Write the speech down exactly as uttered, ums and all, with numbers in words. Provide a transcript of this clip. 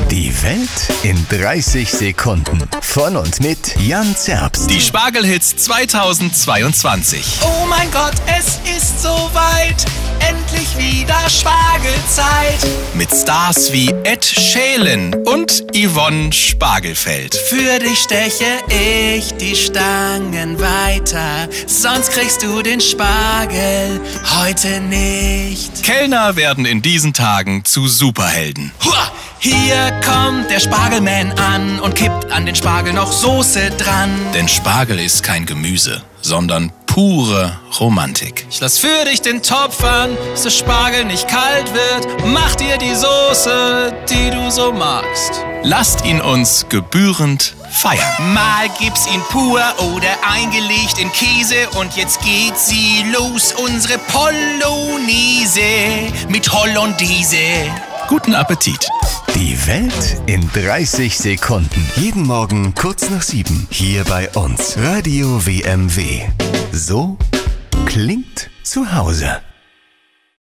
Die Welt in dreißig Sekunden. Von und mit Jan Zerbst. Die Spargelhits zweitausendzweiundzwanzig. Oh mein Gott, es ist soweit. Endlich wieder Spargelzeit. Mit Stars wie Ed Schälen und Yvonne Spargelfeld. Für dich steche ich die Stangen weiter. Sonst kriegst du den Spargel heute nicht. Kellner werden in diesen Tagen zu Superhelden. Hua! Hier kommt der Spargelman an und kippt an den Spargel noch Soße dran. Denn Spargel ist kein Gemüse, sondern pure Romantik. Ich lass für dich den Topf an, bis der Spargel nicht kalt wird. Mach dir die Soße, die du so magst. Lasst ihn uns gebührend feiern. Mal gibt's ihn pur oder eingelegt in Käse. Und jetzt geht sie los, unsere Polonaise mit Hollandaise. Guten Appetit. Die Welt in dreißig Sekunden. Jeden Morgen kurz nach sieben. Hier bei uns. Radio W M W. So klingt zu Hause.